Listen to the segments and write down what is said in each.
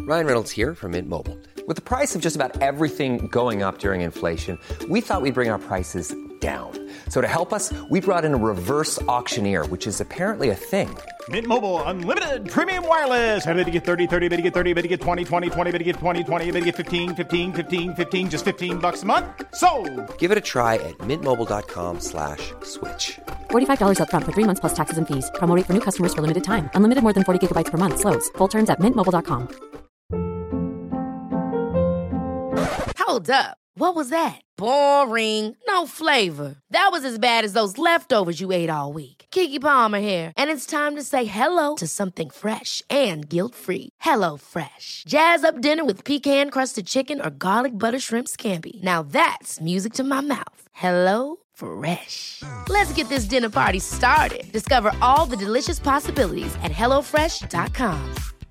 Ryan Reynolds here from Mint Mobile. With the price of just about everything going up during inflation, we thought we'd bring our prices down. So to help us, we brought in a reverse auctioneer, which is apparently a thing. Mint Mobile Unlimited Premium Wireless. How to get 30, 30, bit to get 30, bit to get 20, 20, 20, bit to get 20, 20, bit to get 15, 15, 15, 15, just $15 a month? Sold! Give it a try at mintmobile.com/switch. $45 up front for 3 months plus taxes and fees. Promo rate for new customers for limited time. Unlimited more than 40 gigabytes per month. Slows full terms at mintmobile.com. Hold up. What was that? Boring. No flavor. That was as bad as those leftovers you ate all week. Keke Palmer here, and it's time to say hello to something fresh and guilt-free. Hello Fresh. Jazz up dinner with pecan-crusted chicken or garlic butter shrimp scampi. Now that's music to my mouth. Hello Fresh. Let's get this dinner party started. Discover all the delicious possibilities at hellofresh.com.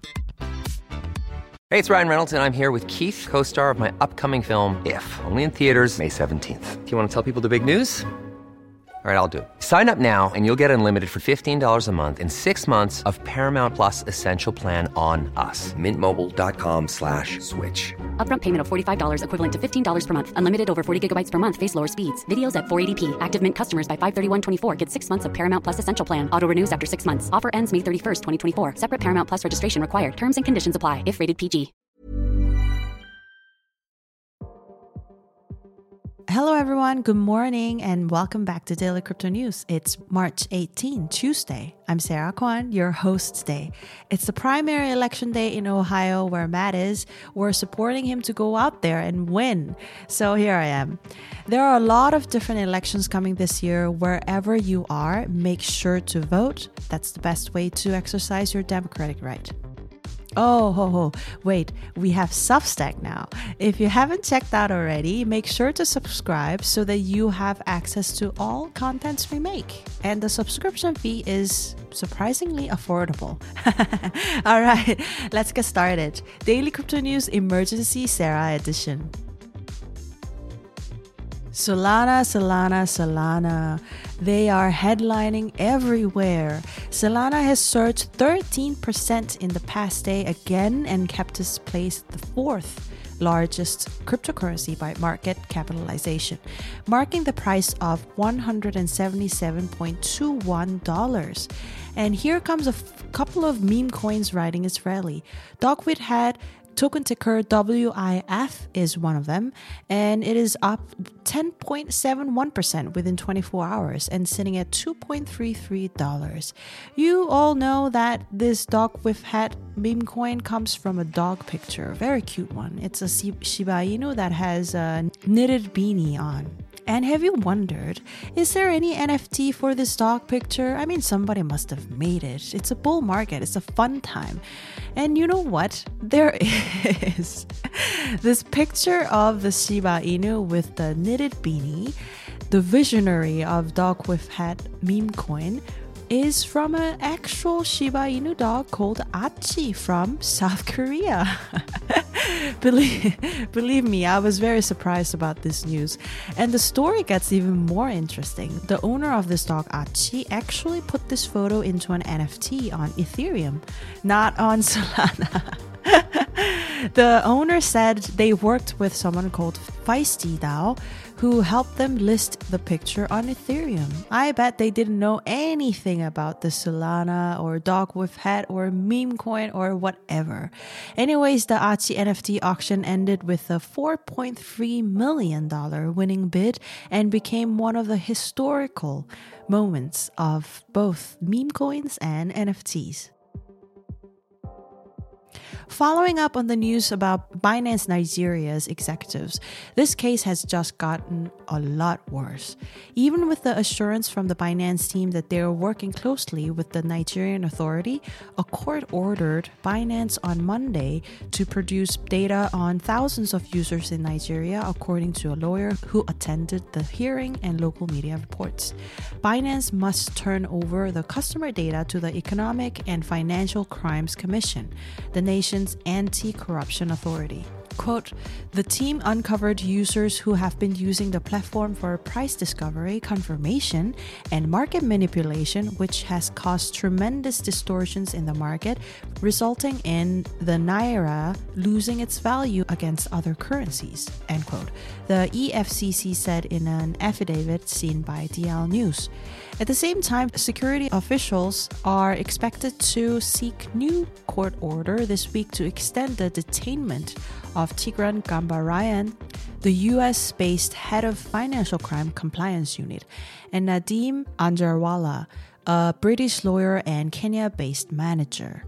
Hey, it's Ryan Reynolds, and I'm here with Keith, co-star of my upcoming film, If, only in theaters May 17th. Do you want to tell people the big news? All right, I'll do it. Sign up now and you'll get unlimited for $15 a month and 6 months of Paramount Plus Essential Plan on us. mintmobile.com/switch. Upfront payment of $45 equivalent to $15 per month. Unlimited over 40 gigabytes per month. Face lower speeds. Videos at 480p. Active Mint customers by 531.24 get 6 months of Paramount Plus Essential Plan. Auto renews after 6 months. Offer ends May 31st, 2024. Separate Paramount Plus registration required. Terms and conditions apply if rated PG. Hello everyone, good morning and welcome back to Daily Crypto News. It's March 18, Tuesday. I'm Sarah Kwan, your host today. It's the primary election day in Ohio where Matt is. We're supporting him to go out there and win. So here I am. There are a lot of different elections coming this year. Wherever you are, make sure to vote. That's the best way to exercise your democratic right. Wait, we have Substack now. If you haven't checked out already, make sure to subscribe so that you have access to all contents we make. And the subscription fee is surprisingly affordable. All right, let's get started. Daily Crypto News Emergency Sarah Edition. Solana. They are headlining everywhere. Solana has surged 13% in the past day again and kept its place the fourth largest cryptocurrency by market capitalization, marking the price of $177.21. And here comes a couple of meme coins riding its rally. Dogwit had token ticker WIF is one of them, and it is up 10.71% within 24 hours and sitting at $2.33. You all know that this dog with hat meme coin comes from a dog picture, very cute one. It's a Shiba Inu that has a knitted beanie on. And have you wondered, is there any NFT for this dog picture? I mean, somebody must have made it. It's a bull market. It's a fun time. And you know what? There is this picture of the Shiba Inu with the knitted beanie. The visionary of dog with hat meme coin is from an actual Shiba Inu dog called Achi from South Korea. Believe me, I was very surprised about this news. And the story gets even more interesting. The owner of this dog, Achi, actually put this photo into an NFT on Ethereum, not on Solana. The owner said they worked with someone called Feisty DAO who helped them list the picture on Ethereum. I bet they didn't know anything about the Solana or dog with hat or meme coin or whatever. Anyways, the Achi NFT auction ended with a $4.3 million winning bid and became one of the historical moments of both meme coins and NFTs. Following up on the news about Binance Nigeria's executives, this case has just gotten a lot worse. Even with the assurance from the Binance team that they are working closely with the Nigerian authority, a court ordered Binance on Monday to produce data on thousands of users in Nigeria, according to a lawyer who attended the hearing and local media reports. Binance must turn over the customer data to the Economic and Financial Crimes Commission, the nation's anti-corruption authority. Quote, the team uncovered users who have been using the platform for price discovery, confirmation, and market manipulation, which has caused tremendous distortions in the market, resulting in the Naira losing its value against other currencies, end quote. The EFCC said in an affidavit seen by DL News. At the same time, security officials are expected to seek new court order this week to extend the detainment of Tigran Gambarayan, the US-based head of Financial Crime Compliance Unit, and Nadeem Anjarwala, a British lawyer and Kenya-based manager.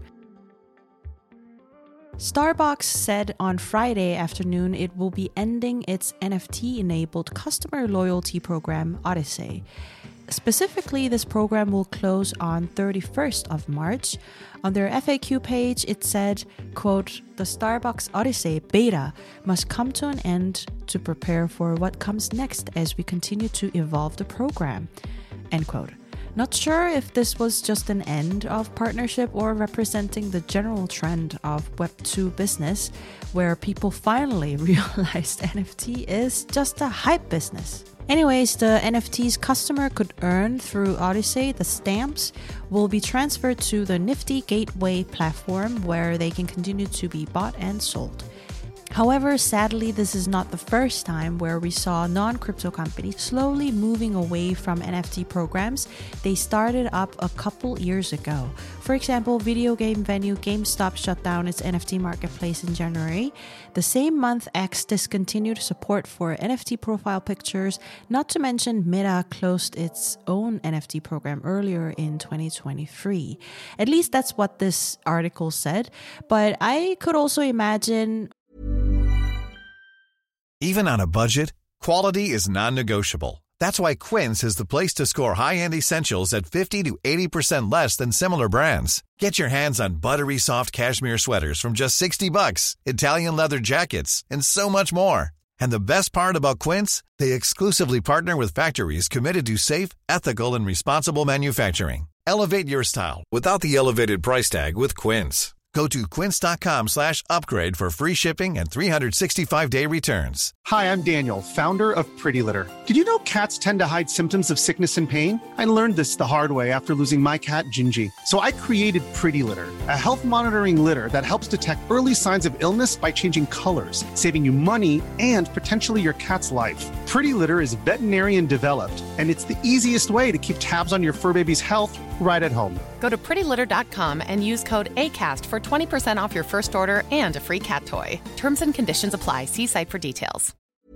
Starbucks said on Friday afternoon it will be ending its NFT-enabled customer loyalty program, Odyssey. Specifically, this program will close on 31st of March. On their FAQ page, it said, quote, the Starbucks Odyssey beta must come to an end to prepare for what comes next as we continue to evolve the program, end quote. Not sure if this was just an end of partnership or representing the general trend of Web2 business, where people finally realized NFT is just a hype business. Anyways, the NFTs customer could earn through Odyssey, the stamps, will be transferred to the Nifty Gateway platform where they can continue to be bought and sold. However, sadly, this is not the first time where we saw non-crypto companies slowly moving away from NFT programs they started up a couple years ago. For example, video game venue GameStop shut down its NFT marketplace in January. The same month, X discontinued support for NFT profile pictures, not to mention Meta closed its own NFT program earlier in 2023. At least that's what this article said, but I could also imagine. Even on a budget, quality is non-negotiable. That's why Quince is the place to score high-end essentials at 50 to 80% less than similar brands. Get your hands on buttery soft cashmere sweaters from just $60, Italian leather jackets, and so much more. And the best part about Quince, they exclusively partner with factories committed to safe, ethical, and responsible manufacturing. Elevate your style without the elevated price tag with Quince. Go to quince.com/upgrade for free shipping and 365-day returns. Hi, I'm Daniel, founder of Pretty Litter. Did you know cats tend to hide symptoms of sickness and pain? I learned this the hard way after losing my cat, Gingy. So I created Pretty Litter, a health monitoring litter that helps detect early signs of illness by changing colors, saving you money and potentially your cat's life. Pretty Litter is veterinarian developed, and it's the easiest way to keep tabs on your fur baby's health right at home. Go to prettylitter.com and use code ACAST for 20% off your first order and a free cat toy. Terms and conditions apply. See site for details.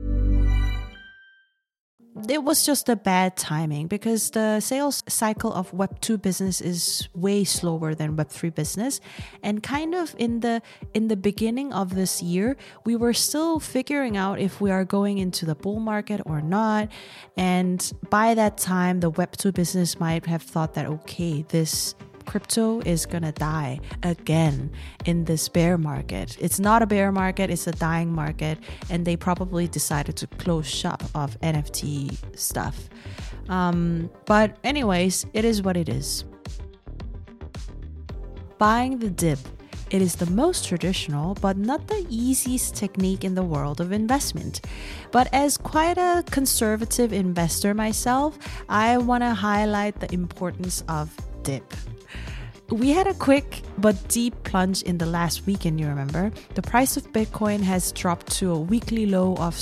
It was just a bad timing because the sales cycle of Web2 business is way slower than Web3 business. And kind of in the beginning of this year, we were still figuring out if we are going into the bull market or not. And by that time, the Web2 business might have thought that, okay, this crypto is gonna die again in this bear market. It's not a bear market, it's a dying market, and they probably decided to close shop of NFT stuff. But anyways, it is what it is. Buying the dip. It is the most traditional, but not the easiest technique in the world of investment. But as quite a conservative investor myself, I want to highlight the importance of dip. We had a quick but deep plunge in the last weekend, you remember? The price of Bitcoin has dropped to a weekly low of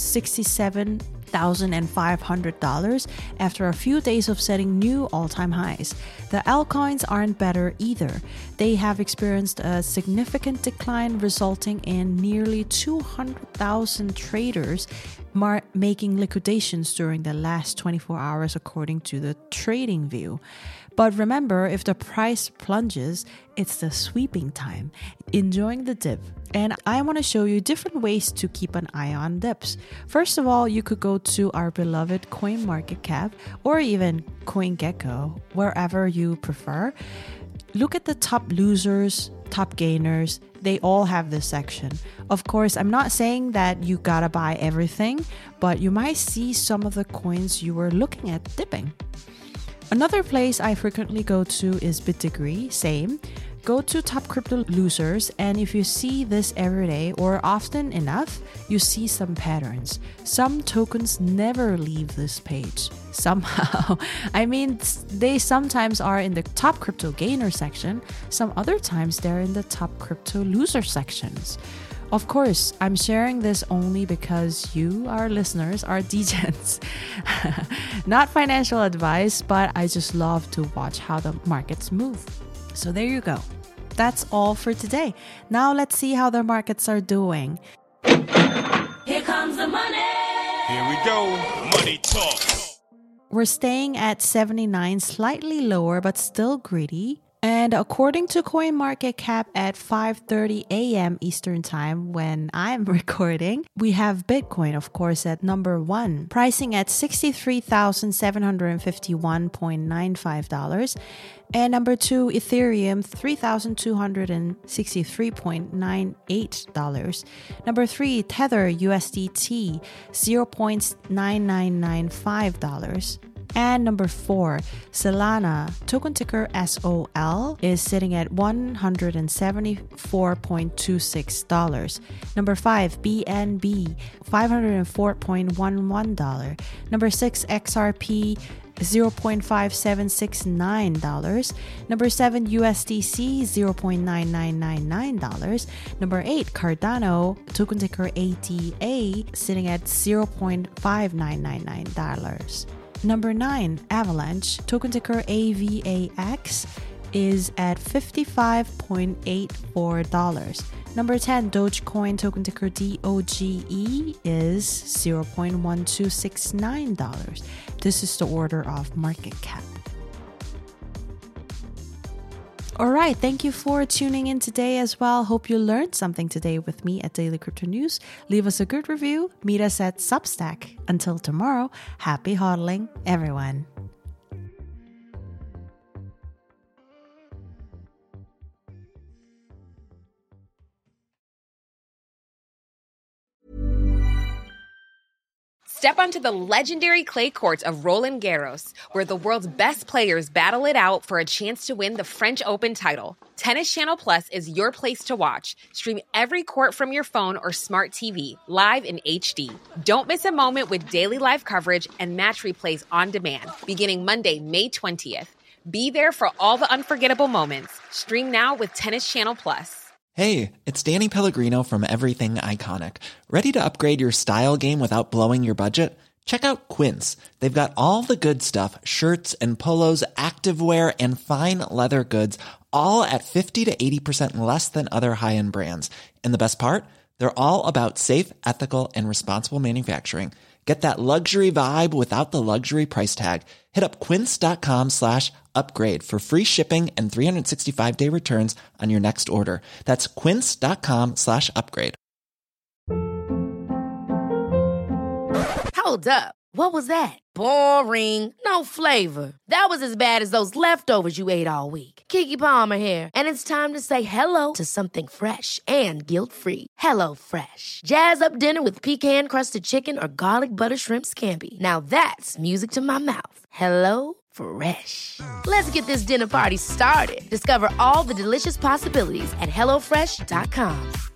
$67,500 after a few days of setting new all-time highs. The altcoins aren't better either. They have experienced a significant decline, resulting in nearly 200,000 traders making liquidations during the last 24 hours, according to the TradingView. But remember, if the price plunges, it's the sweeping time, enjoying the dip. And I want to show you different ways to keep an eye on dips. First of all, you could go to our beloved CoinMarketCap or even CoinGecko, wherever you prefer. Look at the top losers, top gainers. They all have this section. Of course, I'm not saying that you gotta buy everything, but you might see some of the coins you were looking at dipping. Another place I frequently go to is BitDegree, same. Go to Top Crypto Losers, and if you see this every day or often enough, you see some patterns. Some tokens never leave this page. Somehow. I mean, they sometimes are in the Top Crypto Gainer section. Some other times they're in the Top Crypto Loser sections. Of course, I'm sharing this only because you, our listeners, are degens. Not financial advice, but I just love to watch how the markets move. So there you go. That's all for today. Now let's see how the markets are doing. Here comes the money. Here we go. Money talk. We're staying at 79, slightly lower, but still greedy. And according to CoinMarketCap at 5:30 a.m. Eastern Time when I'm recording, we have Bitcoin, of course, at number 1, pricing at $63,751.95. And number 2, Ethereum, $3,263.98. Number 3, Tether USDT, $0.9995. And number 4, Solana, token ticker SOL, is sitting at $174.26. Number 5, BNB, $504.11. Number 6, XRP, $0.5769. Number 7, USDC, $0.9999. Number 8, Cardano, token ticker ADA, sitting at $0.5999. Number 9, Avalanche, token ticker AVAX, is at $55.84. Number 10, Dogecoin, token ticker DOGE, is $0.1269. This is the order of market cap. All right, thank you for tuning in today as well. Hope you learned something today with me at Daily Crypto News. Leave us a good review. Meet us at Substack. Until tomorrow, happy hodling, everyone. Step onto the legendary clay courts of Roland Garros, where the world's best players battle it out for a chance to win the French Open title. Tennis Channel Plus is your place to watch. Stream every court from your phone or smart TV, live in HD. Don't miss a moment with daily live coverage and match replays on demand, beginning Monday, May 20th. Be there for all the unforgettable moments. Stream now with Tennis Channel Plus. Hey, it's Danny Pellegrino from Everything Iconic. Ready to upgrade your style game without blowing your budget? Check out Quince. They've got all the good stuff, shirts and polos, activewear, and fine leather goods, all at 50 to 80% less than other high-end brands. And the best part? They're all about safe, ethical, and responsible manufacturing. Get that luxury vibe without the luxury price tag. Hit up quince.com/upgrade for free shipping and 365-day returns on your next order. That's quince.com/upgrade. Hold up. What was that? Boring. No flavor. That was as bad as those leftovers you ate all week. Keke Palmer here, and it's time to say hello to something fresh and guilt-free. HelloFresh. Jazz up dinner with pecan-crusted chicken or garlic butter shrimp scampi. Now that's music to my mouth. HelloFresh. Let's get this dinner party started. Discover all the delicious possibilities at HelloFresh.com.